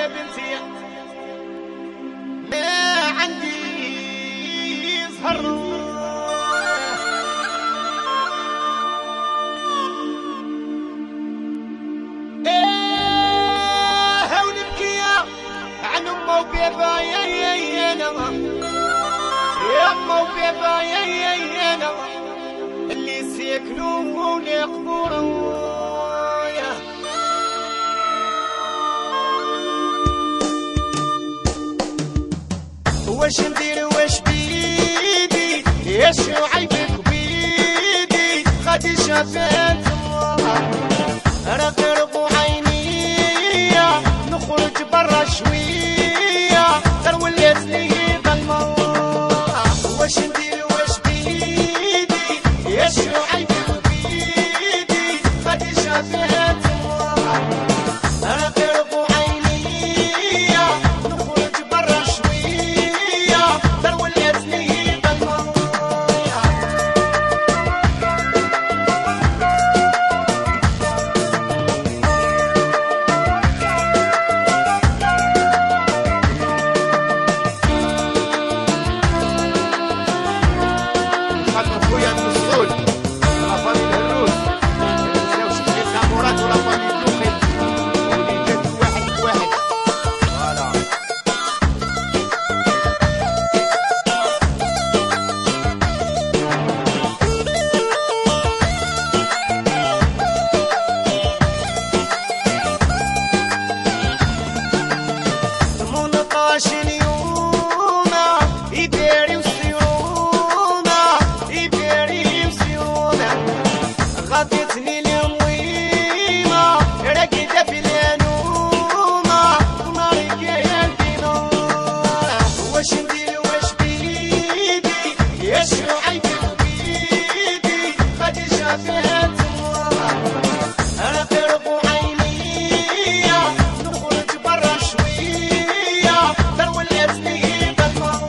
يا بنتي ما عندي زهر عن امه وبيبا يا انا يا امه وبيبا يا انا اللي سيكنوا لقبورهم واش ندير واش بيدي يا شعيبك بيدي غادي شافات راه غرقوا عيني نخرج برا شويه غير ولات لي ظلمه واش ندير واش بيدي يا شعيبك بيدي غادي شافات راه غرقوا عيني نخرج برا شويه غير ولات لي ظلمه غطيتني اليميمة رقدة في اليانومة ونارك يا البينو واش ندير واش بيدي يا شعيبك بيدي غادي شافات راه غرقوا عيني نخرج برا شوية دار ولات لي ظلمة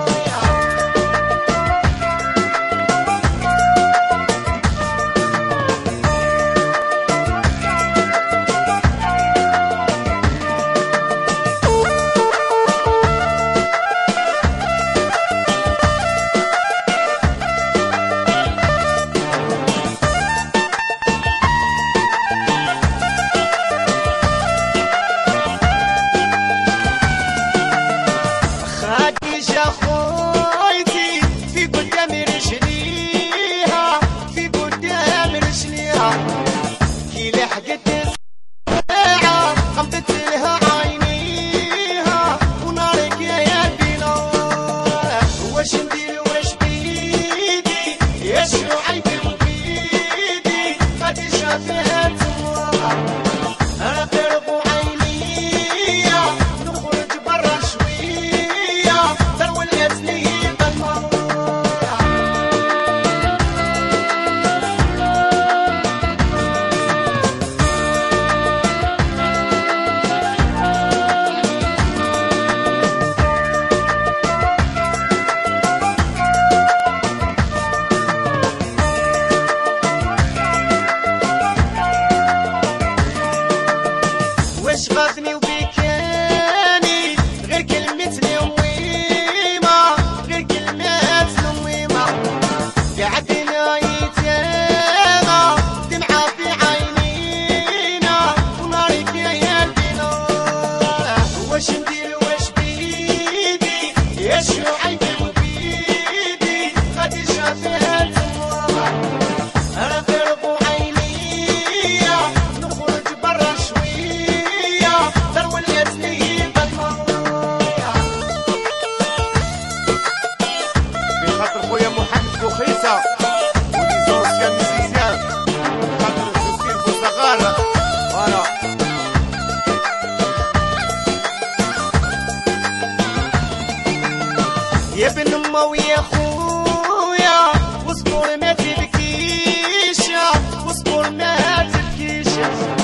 خديجة خويتي في قدام رجليها في قدام رجليها كي لحقت الساعة غمضت لها عينيها ونارك يا بينا واش ندير واش بيدي يا شعيبك بيدي غادي شافات راه غرقوا عيني نخرج برا شوية دار ولات لي ظلمة واش غاثني وبيكاني غير كلمة اليميمة غير كلمات اليميمة قعدنا يتامى دمعة في عينينا ونارك يا البينا واش ندير واش بيدي يا شعيبك بيدي غادي شافات راه غرقوا عيني نخرج برا شوية دار ولات لي ظلمة بخاطر خويا محمد بوخيسة وليزونسيان ميزيزيان بخاطر جوزير بوصغار فوالا يا بن امه ويا خويا واصبر ما تبكيش واصبر ما تبكيش